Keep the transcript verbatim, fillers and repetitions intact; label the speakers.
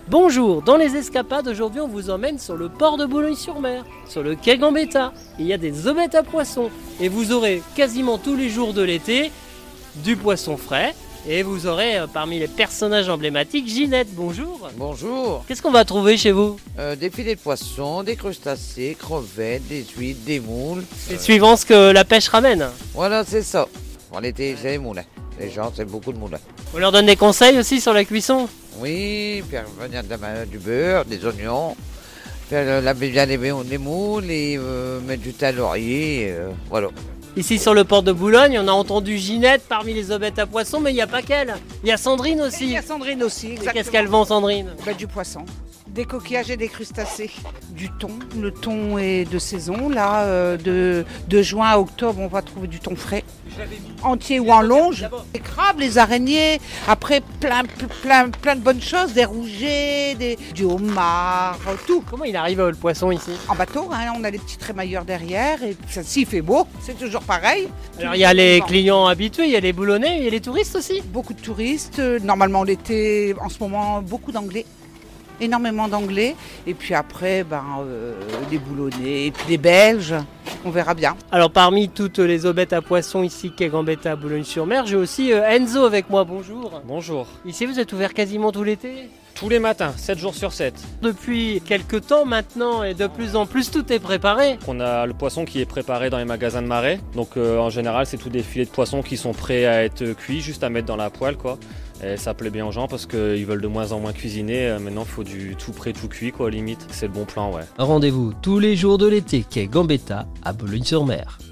Speaker 1: Bonjour, dans les escapades, aujourd'hui on vous emmène sur le port de Boulogne-sur-Mer, sur le quai Gambetta. Il y a des aubettes à poissons et vous aurez quasiment tous les jours de l'été du poisson frais. Et vous aurez euh, parmi les personnages emblématiques Ginette, bonjour.
Speaker 2: Bonjour.
Speaker 1: Qu'est-ce qu'on va trouver chez vous?
Speaker 2: Euh, des filets de poisson, des crustacés, crevettes, des huîtres, des moules.
Speaker 1: C'est euh... suivant ce que la pêche ramène.
Speaker 2: Voilà, c'est ça. En été, c'est les moules. Les gens, c'est beaucoup de moules.
Speaker 1: On leur donne des conseils aussi sur la cuisson?
Speaker 2: Oui, faire venir de la, du beurre, des oignons, faire laver bien les, les moules et euh, mettre du thym laurier, euh, voilà.
Speaker 1: Ici sur le port de Boulogne, on a entendu Ginette parmi les aubettes à poissons, mais il n'y a pas qu'elle. Il y a Sandrine aussi.
Speaker 3: Il y a Sandrine aussi, exactement.
Speaker 1: Qu'est-ce qu'elle vend, Sandrine?
Speaker 3: Bah, du poisson, des coquillages et des crustacés, du thon. Le thon est de saison, là, euh, de, de juin à octobre, on va trouver du thon frais, entier ou en longe. Les crabes, les araignées, après plein, plein, plein de bonnes choses, des rougets, des, du homard, tout.
Speaker 1: Comment il arrive le poisson ici?
Speaker 3: En bateau, hein, on a les petits trémailleurs derrière, et ça, s'il fait beau, c'est toujours pareil.
Speaker 1: Alors il y a les clients habitués, il y a les Boulonnais, il y a les touristes aussi.
Speaker 3: Beaucoup de touristes, normalement l'été, en ce moment, beaucoup d'anglais. Énormément d'anglais, et puis après, ben, euh, les Boulonnais, et puis les Belges, on verra bien.
Speaker 1: Alors parmi toutes les aubettes à poissons ici, quai Gambetta à Boulogne-sur-Mer, j'ai aussi euh, Enzo avec moi, bonjour.
Speaker 4: Bonjour.
Speaker 1: Ici vous êtes ouvert quasiment tout l'été?
Speaker 4: Tous les matins, sept jours sur sept.
Speaker 1: Depuis quelques temps maintenant, et de plus en plus, tout est préparé.
Speaker 4: On a le poisson qui est préparé dans les magasins de marais, donc euh, en général c'est tous des filets de poisson qui sont prêts à être cuits, juste à mettre dans la poêle, quoi. Et ça plaît bien aux gens parce qu'ils veulent de moins en moins cuisiner. Maintenant, il faut du tout prêt, tout cuit, quoi, limite. C'est le bon plan, ouais.
Speaker 5: Rendez-vous tous les jours de l'été, quai Gambetta à Boulogne-sur-Mer.